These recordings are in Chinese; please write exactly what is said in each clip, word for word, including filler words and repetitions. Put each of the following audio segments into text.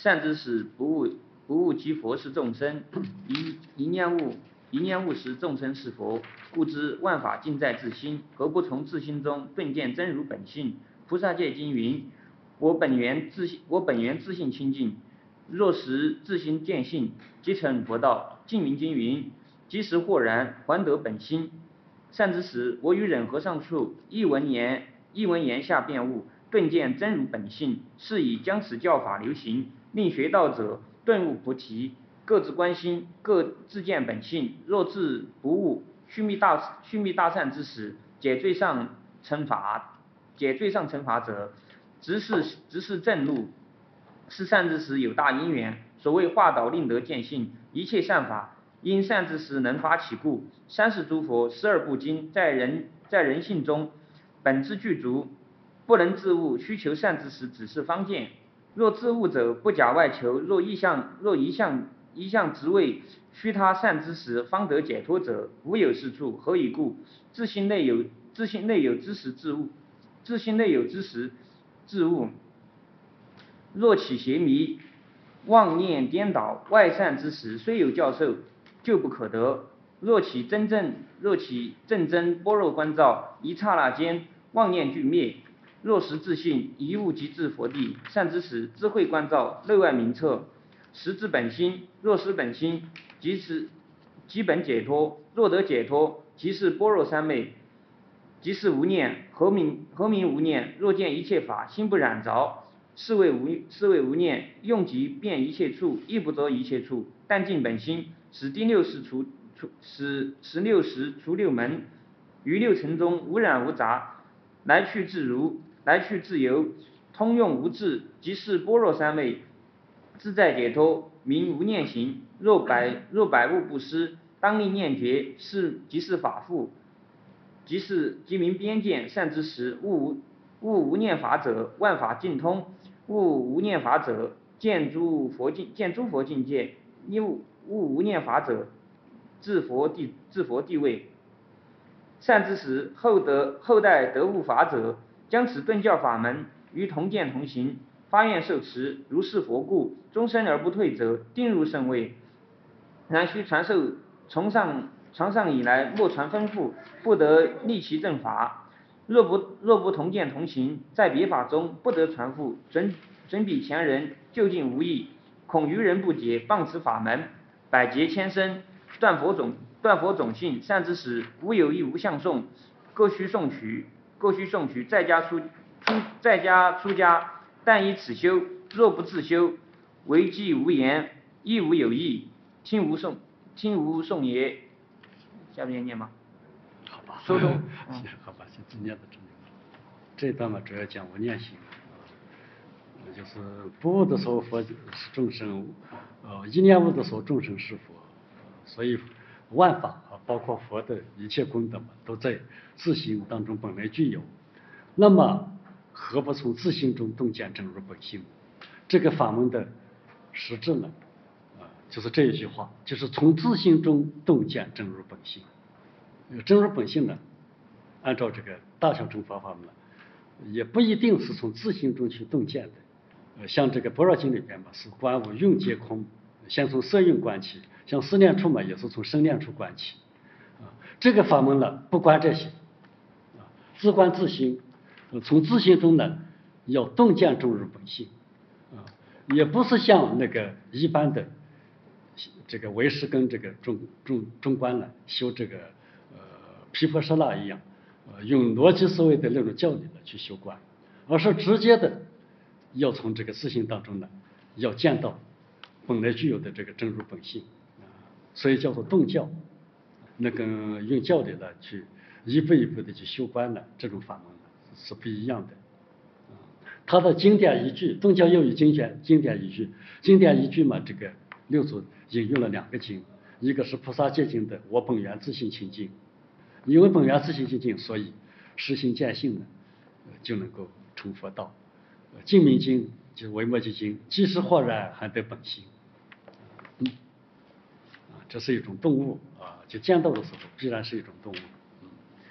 善知识，不悟不悟其佛是众生，一一念悟一念悟时，众生是佛，故知万法尽在自心，何不从自心中顿见真如本性？菩萨戒经云：我本源自我本源自性清净，若识自心见性，即成佛道。净明经云：即时豁然，还得本心。善知识，我与忍和尚处，一闻言一闻言下便悟，顿见真如本性，是以将此教法流行，令学道者顿悟菩提，各自观心，各自见本性。若自不悟，须弥大须弥大善之时，解罪上惩罚，解罪上惩罚者，直是直是正路。是善知识有大因缘。所谓化导令得见性，一切善法因善知识能发起故。三世诸佛，十二部经，在人在人性中本质具足，不能自悟，需求善知识指示方见。若自悟者，不假外求；若一向若一向一向直为须他善知识方得解脱者，无有是处。何以故？自心内有自心内有知识自悟，自心内有知识自悟。若起邪迷，妄念颠倒，外善之时虽有教授，就不可得。若起真正若起正真般若观照，一刹那间妄念俱灭。若识自性，一悟即至佛地。善知识，智慧观照，内外明彻，识之本心。若识本心，即是基本解脱。若得解脱，即是般若三昧，即是无念。何名何名无念？若见一切法，心不染着，是谓无是谓无念。用即遍一切处，亦不着一切处，但尽本心，使第六识除除使十六识除六门，于六尘中无染无杂，来去自如，来去自由，通用无滞，即是般若三昧，自在解脱，名无念行。若百若百物不失，当令念觉，是即是法复，即是即名边见。善知识，悟悟无念法者，万法尽通；悟无念法者，见诸佛境见诸佛境界；悟悟无念法者，至佛地至佛地位。善知识，后得后代得悟法者，将此顿教法门与同见同行，发愿受持，如是佛故，终身而不退者，定入圣位。然须传授从上从上以来，莫传吩咐，不得立其正法。若不若不同见同行，在别法中不得传付，准准比前人，究竟无益。恐愚人不解，谤此法门，百劫千生，断佛种断佛种性。善知识，无有义无相颂，各须诵取，各须诵取。在家出出在家出家，但以此修。若不自修，为既无言，亦无有义，听无颂听无颂也。下面念吗？ 好吧， 收中。 嗯、好吧，就今念到这里。这一段嘛，主要讲无念行。就是不悟的时候佛是众生，呃，一念悟的时候众生是佛，所以万法啊，包括佛的一切功德嘛，都在自心当中本来具有。那么何不从自心中洞见真如本性？这个法门的实质呢，啊、呃，就是这一句话，就是从自心中洞见真如本性。真如本性呢，按照这个大乘成佛法门呢，也不一定是从自心中去洞见的。呃，像这个《般若经》里边嘛，是观五蕴皆空，先从色蕴观起；像四念处嘛，也是从生念处观起。啊，这个法门呢，不观这些，啊，自观自心，呃、从自心中呢，要洞见真如本性，啊，也不是像那个一般的这个唯识跟这个中中中观呢修这个呃毗婆舍那一样，呃，用逻辑思维的那种教理呢去修观，而是直接的。要从这个自性当中呢，要见到本来具有的这个真如本性，啊，所以叫做洞教。那跟用教理呢去一步一步的去修观呢，这种法门呢是不一样的。啊，它的经典依据，洞教又有经典经典依据，经典依据嘛，这个六祖引用了两个经，一个是《菩萨戒经》的“我本源自性清净”，因为本源自性清净，所以实行见性呢，就能够成佛道。净明经就是维摩诘经，即时豁然，还得本心。嗯，啊，这是一种动物啊，就见到的时候必然是一种动物。嗯，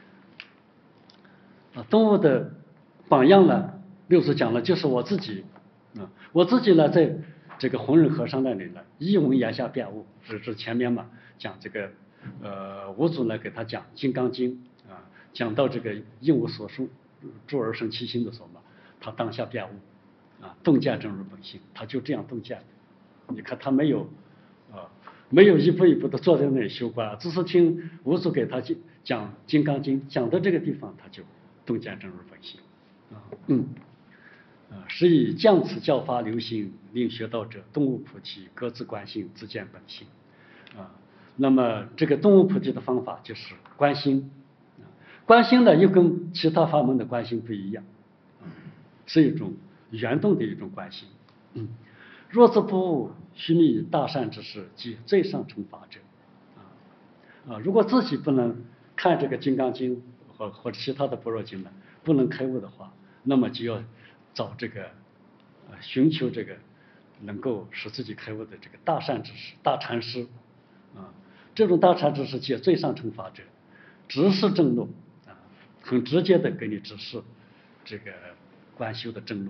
啊，动物的榜样呢，六祖讲了，就是我自己啊，我自己呢，在这个弘忍和尚那里呢，一闻言下变悟，是是前面嘛讲这个呃五祖呢给他讲《金刚经》啊，讲到这个应无所属，诸而生其心的时候嘛，他当下变悟啊，洞见真如本性，他就这样洞见的。你看他没有啊，没有一步一步的坐在那里修观，只是听五祖给他讲《金刚经》，讲到这个地方，他就洞见真如本性啊，嗯。啊，是以降此教法流行，令学道者顿悟菩提，各自观心，自见本性。啊，那么这个顿悟菩提的方法就是观心。啊，观心呢又跟其他法门的观心不一样，啊，是一种圆动的一种观心。嗯，若自不悟，须觅大善之事，即最上乘法者。啊啊，如果自己不能看这个《金刚经》或或者其他的般若经呢，不能开悟的话，那么就要找这个，呃，寻求这个能够使自己开悟的这个大善之师、大禅师，啊，这种大禅之师即最上乘法者，直示正路，啊，很直接的给你指示这个观修的正路。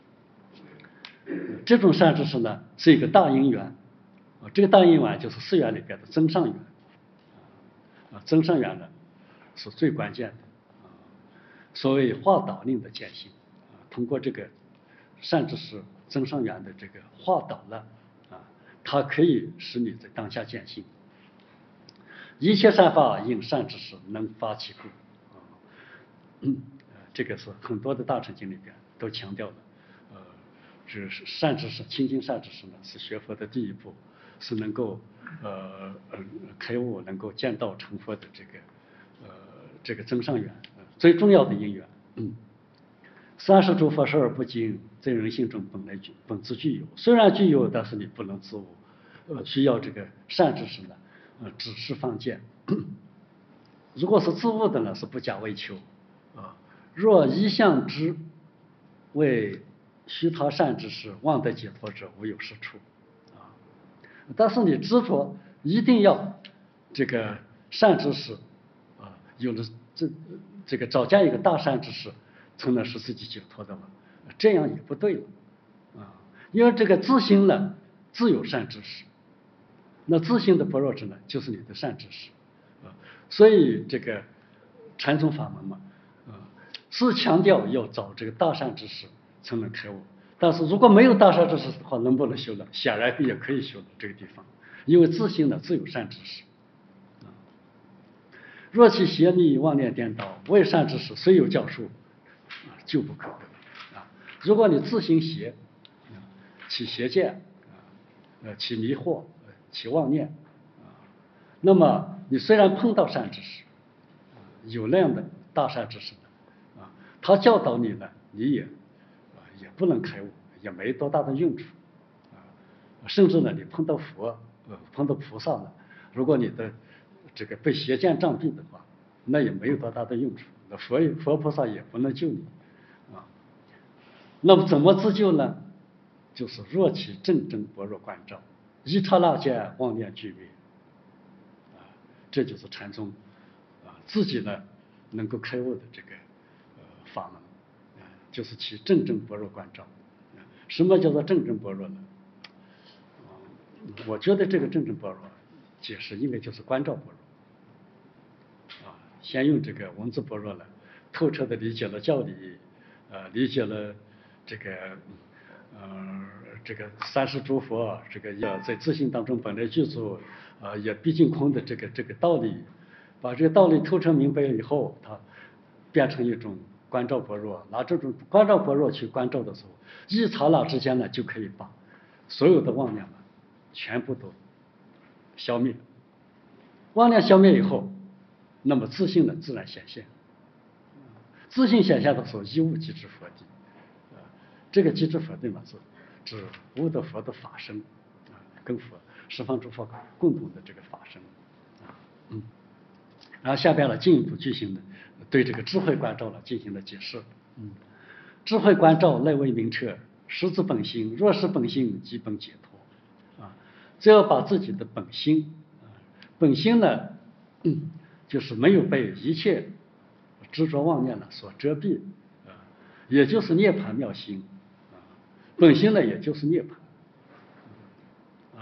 这种善知识呢是一个大因缘，啊，这个大因缘就是四缘里边的增上缘，啊，增上缘呢是最关键的，啊，所谓化导令的见性。通过这个善知识增上缘的这个化导了啊，它可以使你在当下见性。一切善法应善知识能发其故啊，嗯，这个是很多的大乘经里边都强调的。呃，这是善知识，亲近善知识呢是学佛的第一步，是能够呃呃开悟，能够见到成佛的这个呃这个增上缘，呃，最重要的因缘。嗯。三世诸佛受而不惊，在人性中本来具本自具有。虽然具有，但是你不能自悟，呃，需要这个善知识呢，呃，指示放见。如果是自悟的呢，是不假为求啊。若一向之为虚他善知识，望得解脱者，无有是处啊。但是你执着一定要这个善知识啊，有了这这个找见一个大善知识，才能使自己解脱的了，这样也不对了啊！因为这个自心呢，自有善知识，那自心的般若智呢，就是你的善知识啊。所以这个禅宗法门嘛，啊，是强调要找这个大善知识才能开悟。但是如果没有大善知识的话，能不能修呢？显然也可以修的这个地方，因为自心呢自有善知识啊。若其邪迷妄念颠倒，为善知识虽有教授，就不可得啊！如果你自行邪，啊，起邪见，啊，呃，起迷惑，起妄念，啊，那么你虽然碰到善知识，啊，有那样的大善知识呢，啊，他教导你呢，你也，啊，也不能开悟，也没多大的用处，啊，甚至呢，你碰到佛，呃，碰到菩萨呢，如果你的这个被邪见障蔽的话，那也没有多大的用处，那佛佛菩萨也不能救你。啊，那么怎么自救呢？就是若其正真般若观照，一刹那间妄念俱灭，啊，这就是禅宗啊自己呢能够开悟的这个呃法门啊，就是其正真般若观照。啊，什么叫做正真般若呢？啊，我觉得这个正真般若解释应该就是观照般若。啊，先用这个文字般若呢，透彻的理解了教理。呃，理解了这个，呃，这个三世诸佛，这个要在自性当中本来具足，呃，也毕竟空的这个这个道理，把这个道理透彻明白了以后，它变成一种观照般若，拿这种观照般若去观照的时候，一刹那之间呢，就可以把所有的妄念呢，全部都消灭。妄念消灭以后，那么自性呢，自然显现。自性显现的时候，一悟即知佛地，啊，这个即知佛地嘛，是指悟得佛的法身，啊，跟佛十方诸佛共同的这个法身，啊，嗯，然后下边了进一步进行的对这个智慧观照了进行了解释，嗯，智慧观照内为明彻，识自本心，若是本心，即本解脱，啊，只要把自己的本心，啊，本心呢，嗯，就是没有被一切执着妄念呢所遮蔽，啊，也就是涅槃妙心，啊，本心呢也就是涅槃，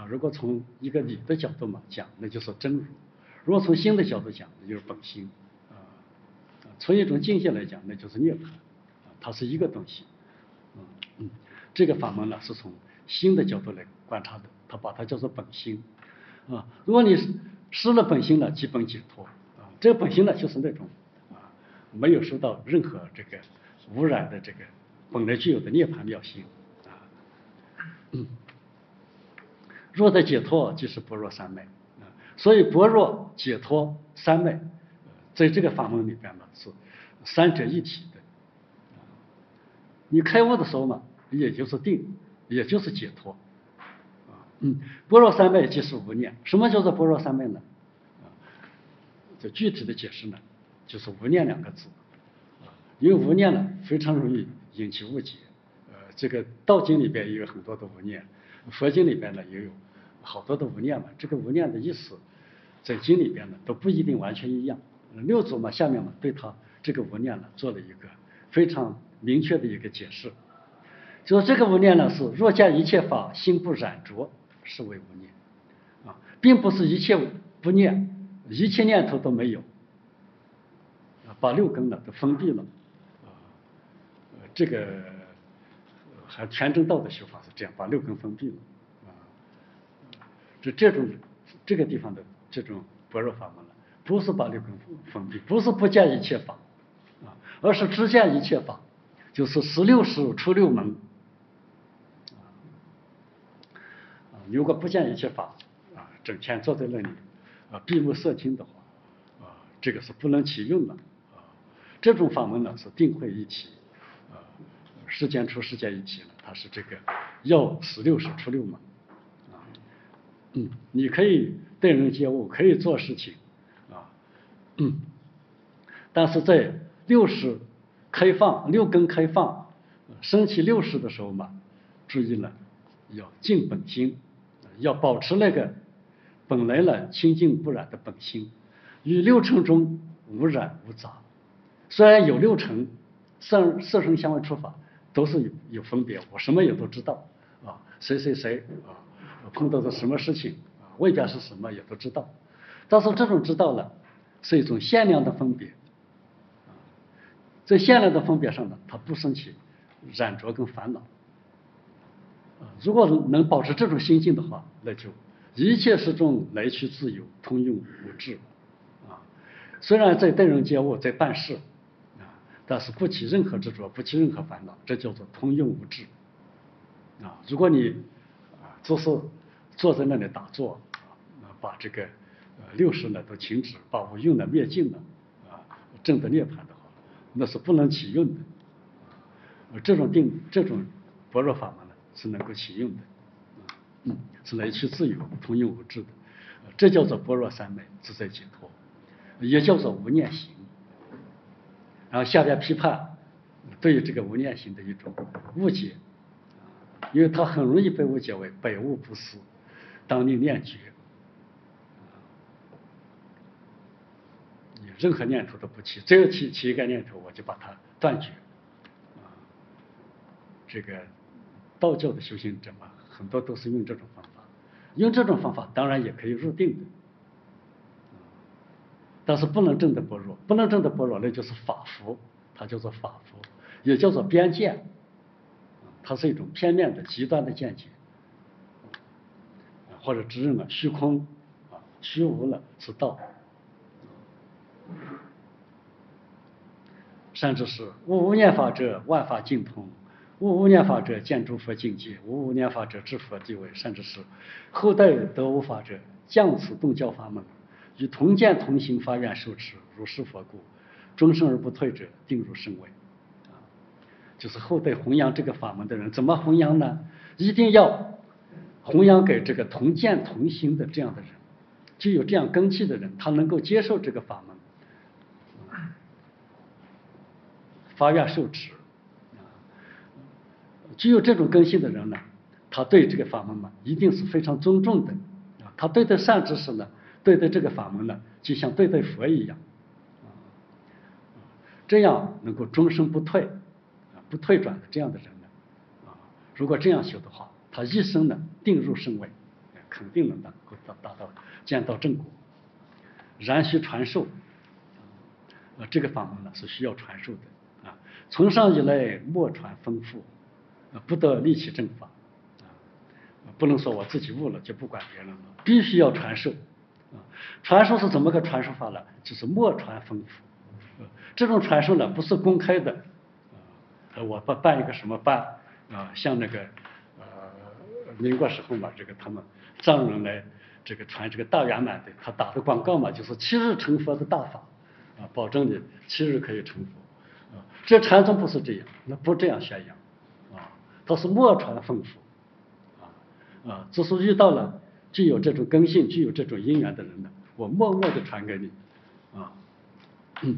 啊，如果从一个理的角度嘛讲，那就是真如；如果从心的角度讲，那就是本心。啊，从一种境界来讲，那就是涅槃，啊，它是一个东西。嗯嗯，这个法门呢是从心的角度来观察的，它把它叫做本心。啊，如果你失了本心了，即本解脱。啊，这个本心呢就是那种啊没有受到任何这个污染的这个本来具有的涅槃妙心。啊，嗯。若得解脱，即是般若三昧。啊，所以般若解脱三昧，在这个法门里边呢是三者一体的。你开悟的时候嘛，也就是定，也就是解脱。啊，嗯，般若三昧即是无念。什么叫做般若三昧呢？啊，这具体的解释呢，就是无念两个字。啊，因为无念呢非常容易引起误解。呃，这个道经里边也有很多的无念，佛经里边呢也有好多的无念嘛。这个无念的意思，在经里边呢都不一定完全一样。六祖嘛下面嘛对他这个无念呢做了一个非常明确的一个解释，就是这个无念呢是若见一切法心不染着，是为无念。啊，并不是一切不念，一切念头都没有，啊，把六根呢都封闭了。啊，这个还全真道的修法是这样，把六根封闭了。啊，这这种这个地方的这种般若法门呢，不是把六根封闭，不是不见一切法，啊，而是只见一切法，就是十六识出六门。啊，如果不见一切法，啊，整天坐在那里，啊，闭目摄经的话，啊，这个是不能起用的。啊，这种法门呢是定慧一体，啊，世间出世间一体呢，它是这个要十六识出六门。啊，嗯，你可以待人接物，可以做事情，啊，嗯，但是在六识开放、六根开放、升起六识的时候嘛，注意了，要净本心，要保持那个本来呢清净不染的本心，与六尘中无染无杂。虽然有六尘，色色声香味触法都是有有分别，我什么也都知道啊，谁谁谁啊，碰到的什么事情啊，未必是什么也都知道，但是这种知道呢，是一种限量的分别。在限量的分别上呢，它不生起染着跟烦恼。啊，如果能保持这种心境的话，那就一切事中来去自由，通用无滞。啊，虽然在待人接物，在办事，啊，但是不起任何执着，不起任何烦恼，这叫做通用无滞。啊，如果你啊做事坐在那里打坐，啊，把这个呃六识呢都停止，把无用呢灭尽了，啊，证得涅槃的话，那是不能起用的。呃，这种定，这种般若法门呢是能够起用的。嗯，是来去自由，通用无滞的。这叫做般若三昧，自在解脱，也叫做无念行。然后下边批判对于这个无念行的一种误解，因为它很容易被误解为百物不思，当令念绝。你任何念头都不起，只有起起一个念头，我就把它断绝。啊，这个道教的修行者嘛，很多都是用这种方法。用这种方法当然也可以入定的，但是不能证得般若，不能证得般若，那就是法服，它叫做法服，也叫做边见，它是一种片面的极端的见解，或者只认了虚空啊，虚无了是道。善知识，无无念法者，万法尽通；无无念法者，见诸佛境界；无无念法者，知佛地位。善知识，后代得无法者，降此顿教法门，与同见同行发愿受持，如是佛故，终生而不退者，定入圣位。啊，就是后代弘扬这个法门的人，怎么弘扬呢？一定要弘扬给这个同见同行的这样的人，具有这样根器的人，他能够接受这个法门，发愿受持。具有这种根性的人呢，他对这个法门嘛，一定是非常尊重的。啊，他对待善知识呢，对待这个法门呢，就像对待佛一样。啊，这样能够终生不退，啊，不退转的这样的人呢，啊，如果这样修的话，他一生呢定入圣位， 肯定能达达达到见到正果。然须传授，呃，这个法门呢是需要传授的啊。从上以来，莫传丰富，啊，不得立其正法啊，不能说我自己悟了就不管别人了，必须要传授啊。传授是怎么个传授法呢？就是莫传丰富，呃，这种传授呢不是公开的，呃，我办办一个什么班啊，像那个呃民国时候嘛，这个他们藏人来这个传这个大圆满的，他打的广告嘛，就是七日成佛的大法啊，保证你七日可以成佛啊。这禅宗不是这样，那不这样宣扬啊，他是莫传丰富啊啊，只是遇到了具有这种根性、具有这种因缘的人呢，我默默的传给你啊，嗯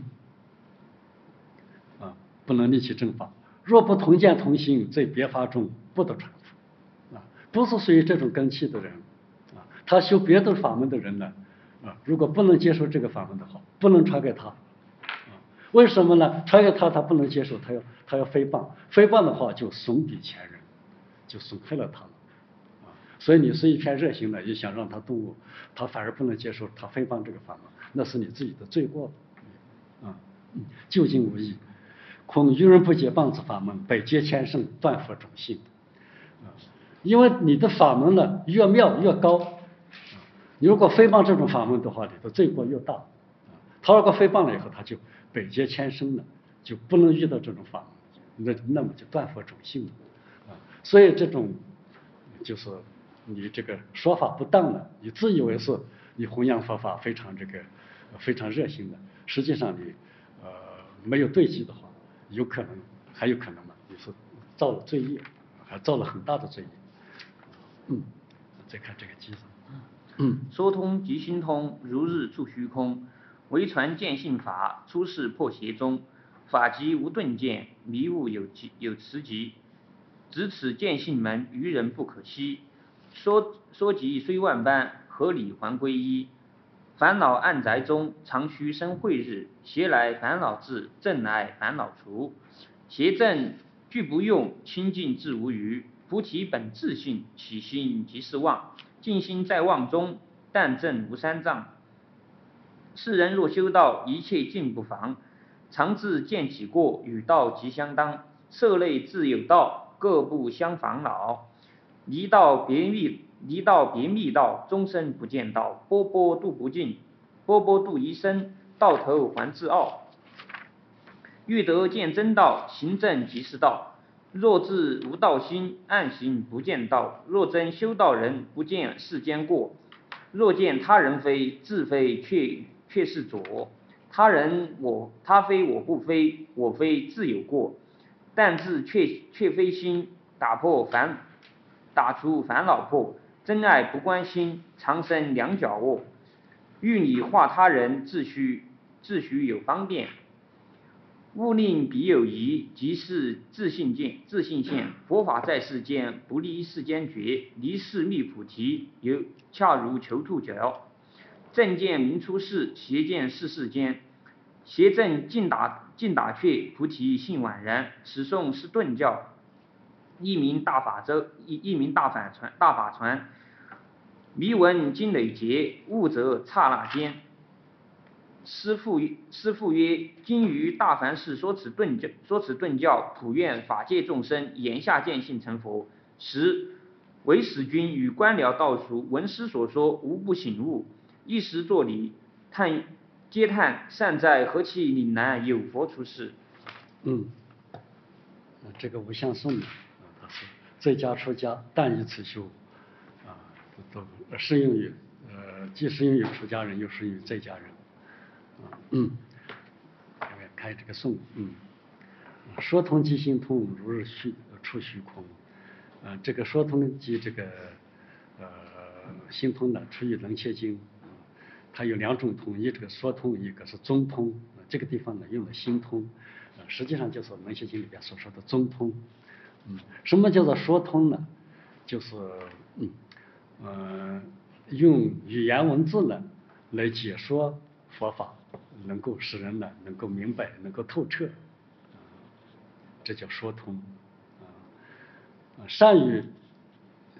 啊，不能立其正法。若不同见同心，在别法中不得传佛啊，不是属于这种根器的人啊，他修别的法门的人呢啊，如果不能接受这个法门的话，不能传给他啊，为什么呢？传给他他不能接受，他要他要诽谤，诽谤的话就损彼前人，就损害了他了啊。所以你是一片热心的，也想让他顿悟，他反而不能接受，他诽谤这个法门，那是你自己的罪过啊。嗯，究竟无益。恐愚人不解棒子法门，百劫千胜，断佛种性啊！因为你的法门呢越妙越高啊，你如果诽谤这种法门的话，你的罪过越大啊。他如果诽谤了以后，他就百劫千胜了，就不能遇到这种法门，那那么就断佛种性了啊。所以这种就是你这个说法不当了，你自以为是你弘扬佛法非常这个非常热心的，实际上你呃没有对机的话。有可能，还有可能嘛？你是造了罪业，还造了很大的罪业。嗯，再看这个机子。 嗯，说通即心通，如日处虚空。唯传见性法，出世破邪宗。法即无顿见，迷悟有极有持极。只此见性门，愚人不可欺。说说即虽万般，合理还归一。烦恼暗宅中，常须生慧日。邪来烦恼至，正来烦恼除。邪正俱不用，清净自无余。菩提本自性，起心即是妄。静心在妄中，但正无三障。世人若修道，一切尽不妨。常自见己过，与道即相当。色类自有道，各不相烦恼。离道别密，离道别密道，终身不见道。波波度不尽，波波度一生，到头还自傲。欲得见真道，行正即是道。若自无道心，暗行不见道。若真修道人，不见世间过。若见他人非，自非却却是左。他人我，他非我不非，我非自有过。但自却却非心，打破烦，打除烦恼破。真爱不关心，长生两脚卧。欲你化他人，自须自须有方便。勿令彼有疑，即是自信见，自信现。佛法在世间，不离世间觉。离世觅菩提，犹恰如求兔角。正见明出世，邪见世世间。邪正尽打尽打却，菩提性宛然。此颂是顿教，一名大法周，一一名大法传，大法传。迷闻经累劫，悟则刹那间。师父师父曰：今于大梵寺说此顿教，说此顿教，普愿法界众生言下见性成佛。十唯使君与官僚道俗，闻师所说，无不醒悟。一时作礼，叹嗟叹，善哉何其岭南有佛出世。 嗯，这个无相颂呢，他是在家出家，但以此修啊，都适用于呃，既适用于出家人，又适用于在家人。嗯，看这个颂，嗯，说通即心通，如日虚出虚空。啊、呃，这个说通即这个呃心通呢，出于《楞伽经》，它有两种通，一这个说通，一个是中通。呃、这个地方呢用了心通，呃，实际上就是《楞伽经》里边所说的中通。嗯，什么叫做说通呢？就是嗯呃用语言文字呢来解说佛法。能够使人呢能够明白，能够透彻，啊、这叫说通。啊，善于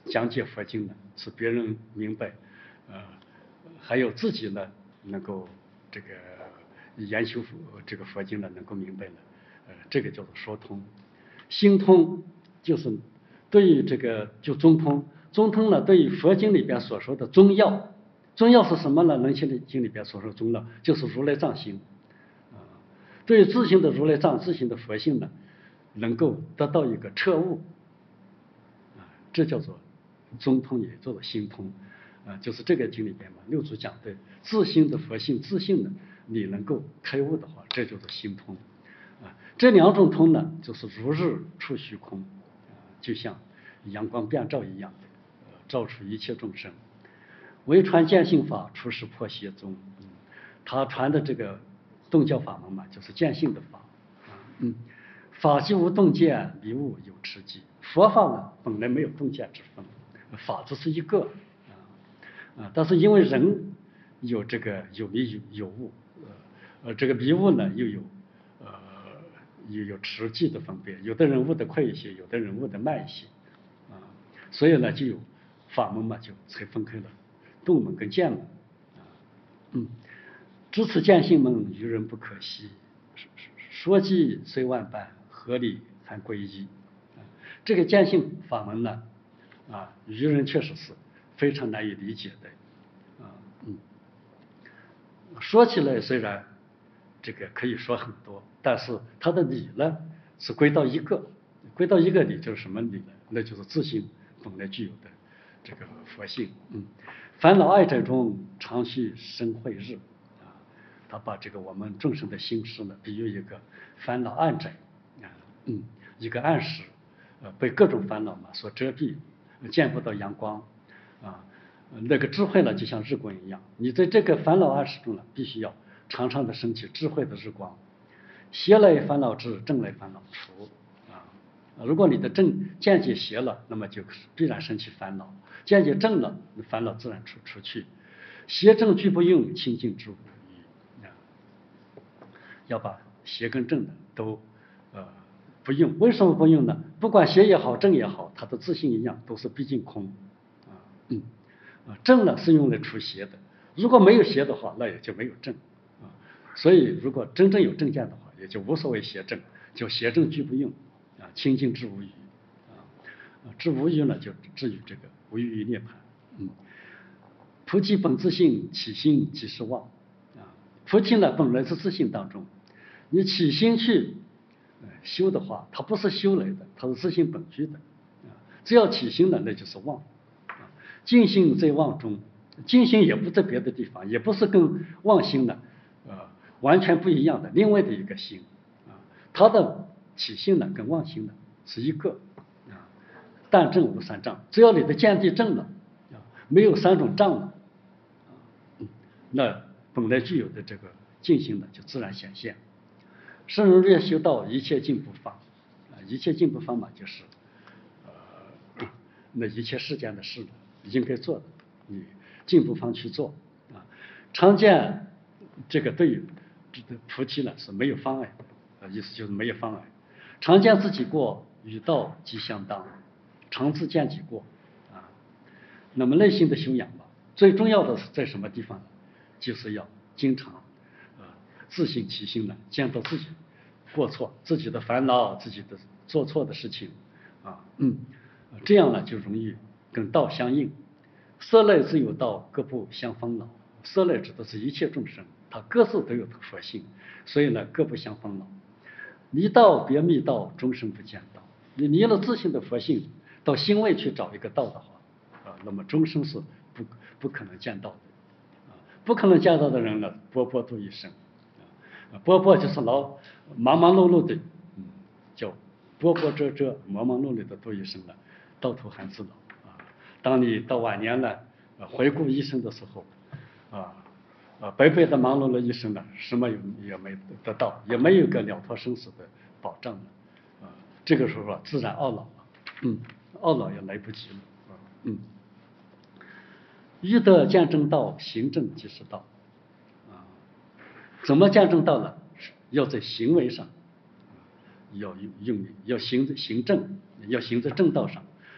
讲解佛经呢，使别人明白，呃，还有自己呢能够这个研修佛这个佛经呢能够明白了，呃，这个叫做说通。心通就是对于这个就中通，中通呢对于佛经里边所说的宗要，宗要是什么呢？楞严经里边所说的宗要就是如来藏性，啊，对于自性的如来藏自性的佛性呢，能够得到一个彻悟，啊，这叫做中通，也叫做心通，啊，就是这个经里边嘛，六祖讲的自性的佛性自性呢，你能够开悟的话，这叫做心通。啊，这两种通呢，就是如日出虚空，啊，就像阳光遍照一样的，呃，照出一切众生。为传见性法，出世破邪宗。嗯，他传的这个洞教法门嘛，就是见性的法。啊，嗯，法即无洞见，迷悟有痴迹。佛法呢，本来没有洞见之分，法只是一个，啊啊，但是因为人有这个有迷有有悟，呃呃，这个迷悟呢又有。呃，有有持记的分别，有的人悟得快一些，有的人悟得慢一些，啊，所以呢，就有法门嘛，就才分开了洞门跟见门，啊，嗯，知此见性门，愚人不可惜。说记虽万般，合理还归一。啊，这个见性法门呢，啊，愚人确实是非常难以理解的，啊，嗯，说起来虽然。这个可以说很多，但是它的理呢是归到一个，归到一个理就是什么理呢？那就是自性本来具有的这个佛性。嗯，烦恼爱者中，常续生慧日。啊，他把这个我们众生的心事呢，比喻一个烦恼暗宅，啊，嗯，一个暗室，呃，被各种烦恼嘛所遮蔽，见不到阳光，啊，那个智慧呢就像日光一样，你在这个烦恼暗室中呢，必须要。常常的升起智慧的日光，邪来烦恼至，正来烦恼除。啊，如果你的正见解邪了，那么就必然升起烦恼；见解正了，烦恼自然出出去。邪正俱不用，清净之无余。啊，要把邪跟正的都呃不用。为什么不用呢？不管邪也好，正也好，它的自性一样，都是毕竟空。啊，嗯，啊，正呢是用来除邪的，如果没有邪的话，那也就没有正。所以，如果真正有正见的话，也就无所谓邪正，就邪正俱不用，啊，清净至无余，啊，至无余呢，就至于这个无余于涅槃。嗯，菩提本自性，起心即是妄。啊，菩提呢本来是自性当中，你起心去修的话，它不是修来的，它是自性本具的。啊，只要起心了，那就是妄。啊，净心在妄中，净心也不在别的地方，也不是跟妄心呢。呃，完全不一样的另外的一个心，啊，它的起性呢跟妄心呢是一个，啊，但正无三障，只要你的见地正了，啊，没有三种障了，啊，嗯，那本来具有的这个净心呢就自然显现。圣人略修道，一切进步法，啊，一切进步方法就是，呃，那一切世间的事呢应该做的，你进步方去做，啊，常见。这个对于菩提呢是没有妨碍，呃，意思就是没有妨碍。常见自己过，与道即相当，常自见己过，啊，那么内心的修养吧，最重要的是在什么地方呢？就是要经常，呃，自省其心呢，见到自己过错，自己的烦恼，自己的做错的事情，啊，嗯，这样呢就容易跟道相应。色类自有道，各不相妨恼。色类指的是一切众生。它各自都有佛性，所以呢，各不相妨恼。离道别密道，终生不见道。你离了自性的佛性，到心外去找一个道的话，啊，那么终生是不不可能见到的。啊，不可能见到的人呢，波波度一生。啊，波波就是老忙忙碌碌的，嗯，叫波波折折，忙忙碌碌的度一生了，到头还自老。啊，当你到晚年呢，回顾一生的时候，啊。啊，白白的忙碌了一生呢，什么也也没得到，也没有个了脱生死的保障了，啊，这个时候啊，自然懊恼了，嗯，懊恼也来不及了，啊，嗯，欲得见正道，行正即是道，啊，怎么见正道呢？要在行为上，要用力，要行行正，要行在正道上，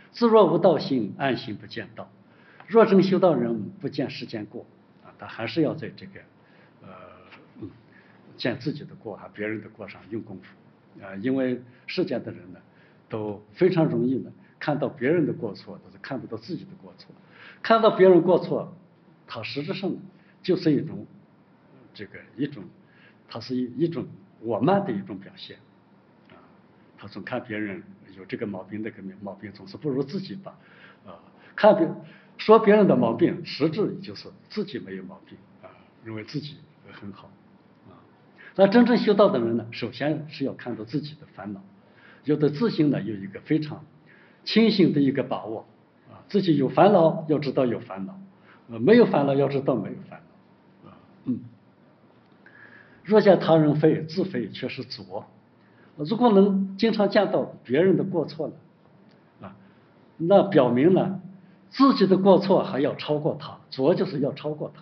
自若无道心，安心不见道。若真修道人，不见世间过啊，他还是要在这个呃嗯见自己的过和别人的过上用功夫啊，因为世间的人呢，都非常容易呢看到别人的过错，但是看不到自己的过错。看到别人过错，他实质上就是一种这个一种，它是一一种我慢的一种表现啊。他总看别人有这个毛病那个毛病，总是不如自己吧啊。看别说别人的毛病，实质就是自己没有毛病啊，认为自己很好啊。那真正修道的人呢，首先是要看到自己的烦恼，有的自性呢有一个非常清醒的一个把握啊，自己有烦恼要知道有烦恼，呃，没有烦恼要知道没有烦恼啊。嗯。若见他人非，自非却是浊。如果能经常见到别人的过错了啊，那表明呢自己的过错还要超过他，浊就是要超过他。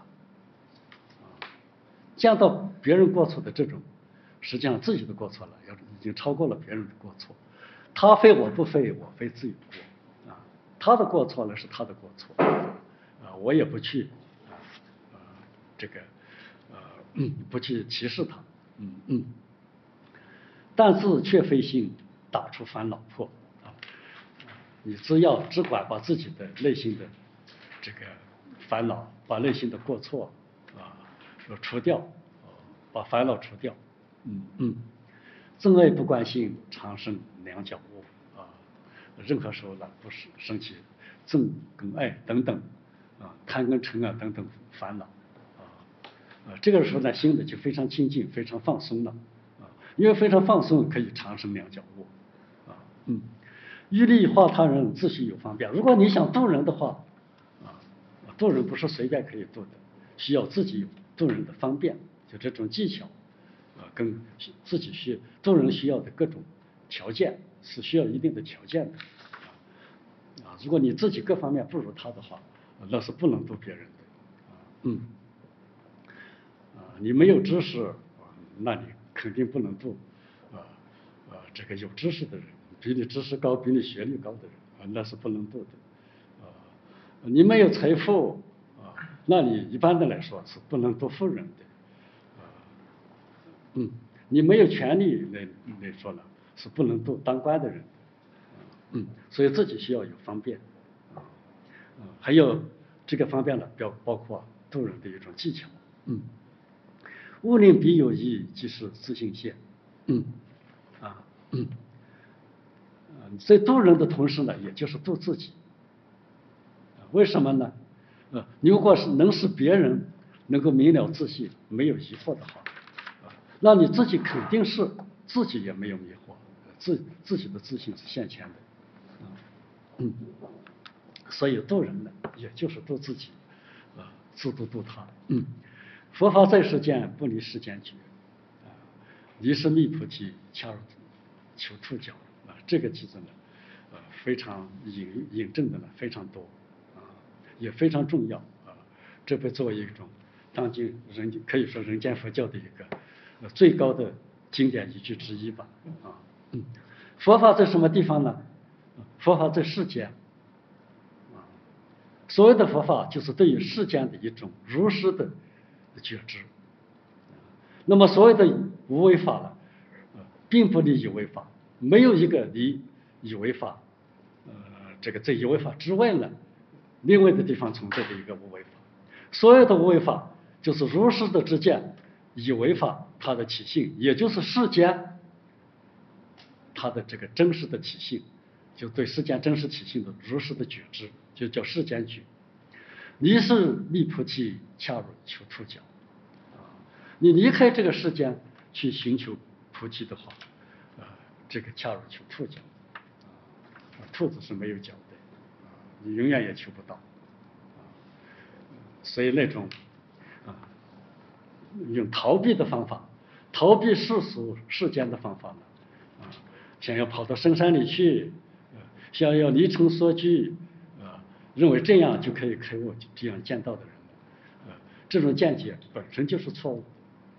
见到别人过错的这种，实际上自己的过错了，要已经超过了别人的过错。他非我不非，我非自有过啊。他的过错呢是他的过错啊，我也不去啊啊这个呃、嗯、不去歧视他，嗯嗯。但是却非心，打出烦恼破啊。你只要只管把自己的内心的这个烦恼，把内心的过错啊除掉，把烦恼除掉，嗯嗯。憎爱不关心，常生两脚窝啊。任何时候呢，不是生起憎跟爱等等啊，贪跟嗔啊等等烦恼啊啊，这个时候呢，心呢就非常清净，非常放松了啊。因为非常放松，可以长生两脚窝啊。嗯。欲利化他人，自须有方便。如果你想渡人的话啊，渡人不是随便可以渡的，需要自己有渡人的方便，就这种技巧啊，跟自己需渡人需要的各种条件是需要一定的条件的啊。如果你自己各方面不如他的话，那是不能渡别人的啊。嗯。啊，你没有知识，那你肯定不能渡啊啊这个有知识的人，比你知识高、比你学历高的人啊，那是不能渡的啊。你没有财富啊，那你一般的来说是不能渡富人的啊。嗯，你没有权利来来说了，是不能渡当官的人的啊。嗯，所以自己需要有方便啊啊，还有这个方便呢，包包括渡人的一种技巧。嗯。勿令彼有疑，即是自性现。嗯啊嗯啊，在渡人的同时呢，也就是渡自己。为什么呢？呃，你如果是能使别人能够明了自性，没有疑惑的话，啊，那你自己肯定是自己也没有迷惑，自自己的自性是现前的。啊嗯，所以渡人呢，也就是渡自己，啊，自度度他。嗯。佛法在世间，不离世间觉啊。离是密菩提，恰如求兔角啊。这个句子呢，呃，非常引引证的呢非常多啊，也非常重要啊。这被作为一种当今人可以说人间佛教的一个呃最高的经典依据之一吧啊。嗯，佛法在什么地方呢？佛法在世间啊。所谓的佛法，就是对于世间的一种如实的觉知。那么所谓的无为法呢，呃，并不离有为法，没有一个离有为法，呃，这个在有为法之外呢，另外的地方存在的一个无为法。所有的无为法，就是如实的知见有为法它的体性，也就是世间它的这个真实的体性，就对世间真实体性的如实的觉知，就叫世间觉。离是密菩提，恰如求兔角。你离开这个世间去寻求菩提的话，啊，这个恰如求兔角，啊，兔子是没有角的，啊，你永远也求不到，啊，所以那种啊，用逃避的方法，逃避世俗世间的方法呢，啊，想要跑到深山里去，啊，想要离尘所居，啊，认为这样就可以开悟，这样见到的人，啊，这种见解本身就是错误。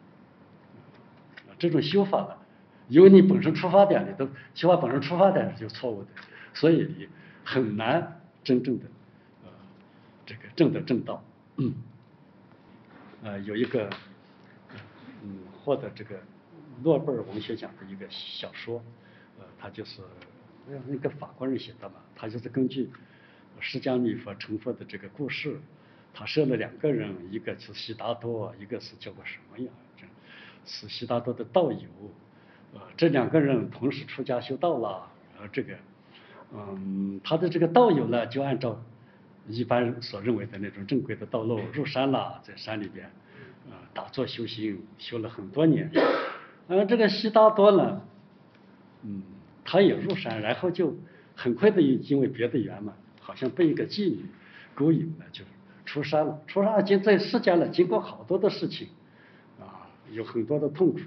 这种修法呢，因为你本身出发点里头，修法本身出发点就错误的，所以你很难真正的呃这个正得正道。嗯，呃，有一个嗯获得这个诺贝尔文学奖的一个小说，呃，他就是那个法国人写的嘛，他就是根据释迦牟尼佛成佛的这个故事，他设了两个人，一个是悉达多，一个是叫个什么呀？这是悉达多的道友，呃，这两个人同时出家修道了，然后这个，嗯，他的这个道友呢，就按照一般所认为的那种正规的道路入山了，在山里边，呃，打坐修行，修了很多年。而这个悉达多呢，嗯，他也入山，然后就很快的因为别的缘嘛，好像被一个妓女勾引了，就出山了。出山经在世间了，经过好多的事情，啊，有很多的痛苦，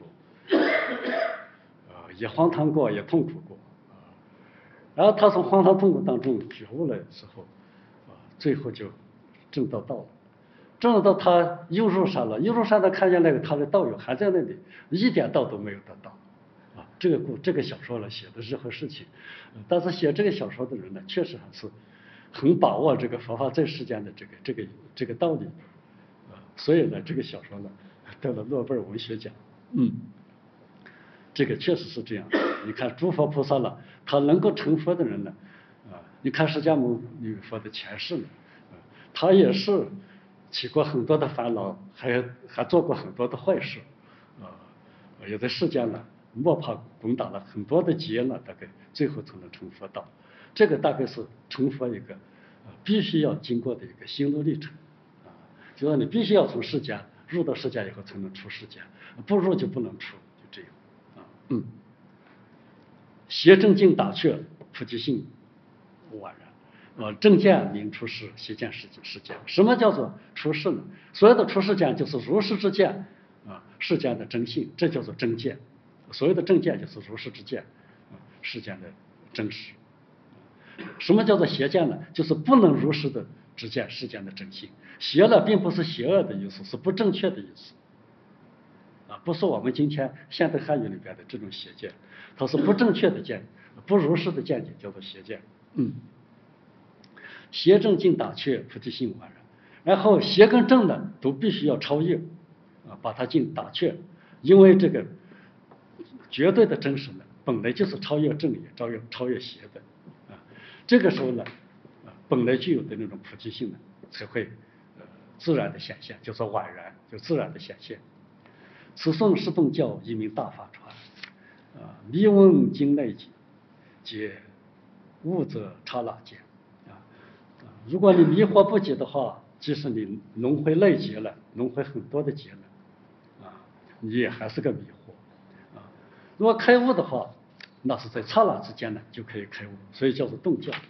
呃，也荒唐过，也痛苦过，啊，然后他从荒唐痛苦当中觉悟了之后，啊，最后就证到道了。证到他又入山了，又入山，他看见那个他的道友还在那里，一点道都没有得到。啊，这个故这个小说呢写的是何事情？但是写这个小说的人呢，确实还是很把握这个佛法在世间的这个这个这个道理，啊，所以呢，这个小说呢得了诺贝尔文学奖。嗯，这个确实是这样。你看诸佛菩萨了，他能够成佛的人呢，啊，你看释迦牟尼佛的前世呢，啊，他也是起过很多的烦恼，还还做过很多的坏事，啊，也在世间呢摸爬滚打了很多的劫呢，大概最后才能成佛道。这个大概是成佛一个啊必须要经过的一个心路历程，啊，就说你必须要从世间入到世间以后才能出世间，不入就不能出，就这样。啊，嗯，邪正境打却，菩提心宛然。呃，正见名出世，邪见世世间。什么叫做出世呢？所有的出世间就是如是之见啊，世间的真性，这叫做正见。所有的正见就是如是之见啊，世间的真实。什么叫做邪见呢？就是不能如实的直见世间的真性。邪了并不是邪恶的意思，是不正确的意思。啊，不是我们今天现代汉语里边的这种邪见，它是不正确的见，不如实的见解叫做邪见。嗯。邪正境打却，菩提心宛然。然后邪跟正呢，都必须要超越，啊，把它境打却，因为这个绝对的真实呢，本来就是超越正也超越超越邪的，啊，这个时候呢，啊，本来具有的那种菩提性呢，才会呃自然的显现，叫做宛然，就自然的显现。此颂释顿教，一名大法传，啊，迷闻经内解，解悟则刹那间。如果你迷惑不解的话，即使你轮回累劫了，轮回很多的劫了，啊，你也还是个迷惑，啊，如果开悟的话，那是在刹那之间呢就可以开悟，所以叫做顿教。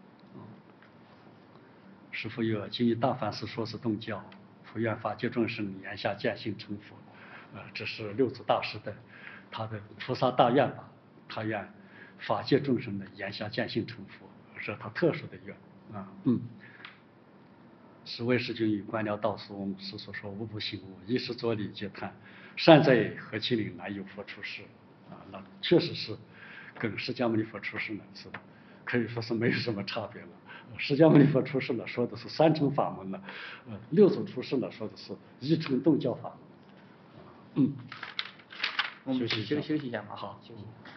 师父曰：今以大梵师说是顿教，普愿法界众生言下见性成佛。呃，这是六祖大师的他的菩萨大愿吧，他愿法界众生的言下见性成佛，是他特殊的愿。啊，嗯，是为师君与观了道书，是所说无不醒悟，一时作礼皆叹，善在何其岭南有佛出世。啊，那确实是跟释迦牟尼佛出世呢是可以说是没有什么差别了。释迦牟尼佛出世了，说的是三乘法门了；呃，六祖出世了，说的是一乘顿教法门。嗯， 我们休息休休息一下嘛， 好， 休息。